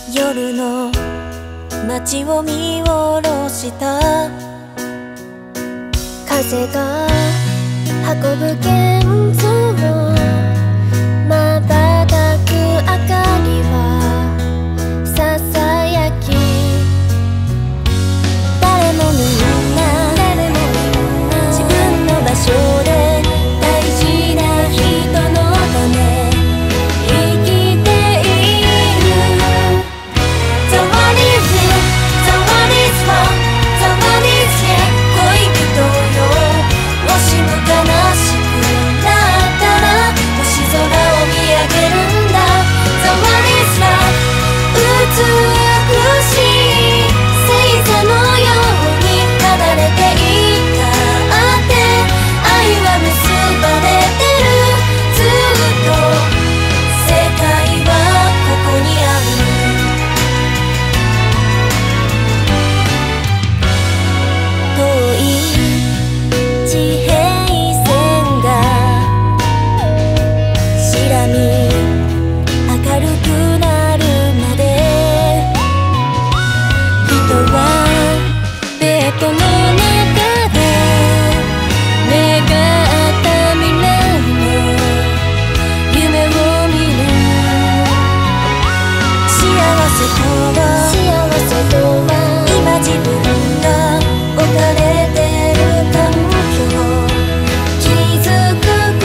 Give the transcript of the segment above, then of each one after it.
夜の街を見下ろした風が運ぶ現像を瞬く明かりはささやき誰もみんな自分の場所で大事な人のため生きている Someone is here, someone is wrong, someone is here 恋人よもしも悲しくなったら星空を見上げるんだ Someone is love 美しい星座のように離れていたって愛は結ばれてるずっと世界はここにある遠い地平線が白み明るくなるまで人はベッドの中で願った未来の夢を見る幸せとは今自分が置かれてる環境気づくこと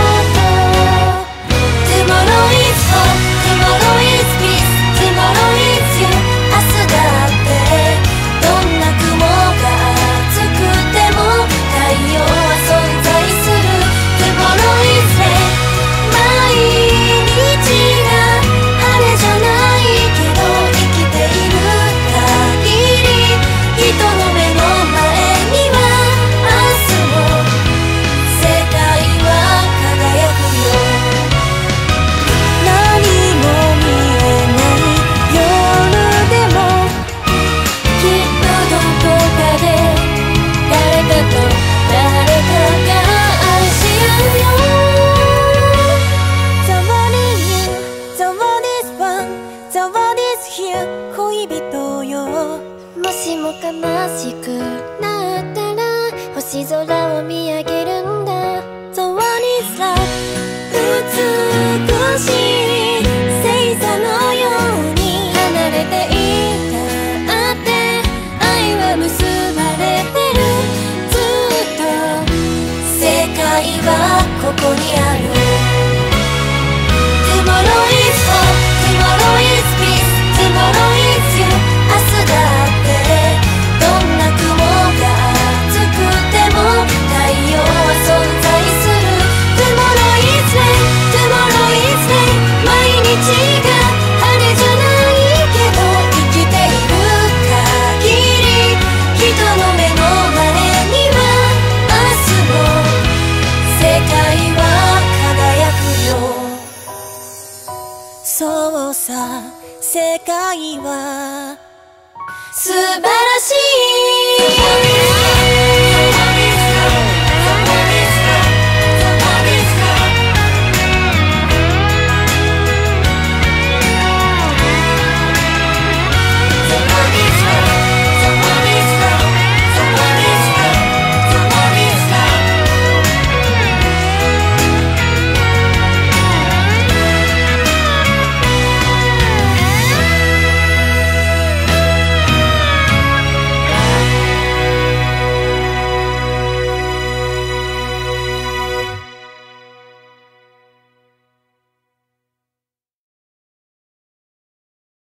Tomorrow is hope, tomorrow is peace, tomorrow is you 明日だってどんな雲が厚くても太陽は存在する Tomorrow is rain 毎日が晴れじゃないけど生きている限り人の目の前には明日も世界は輝くよ何も見えない夜でもきっとどこかで誰かと誰かが愛し合うよ Someone is you, someone is one, someone is here 恋人よもしも悲しくなったら星空を見上げるんだ Someone is love 美しい星座のように離れていたって愛は結ばれてるずっと世界はここにある Tomorrow is hope, tomorrow is peace, tomorrow is you 明日だってどんな雲が厚くても太陽は存在する Tomorrow is rain, tomorrow is rain 毎日が晴れじゃないけど生きている限り人の目の前には明日も世界は輝くよそうさ世界は素晴らしい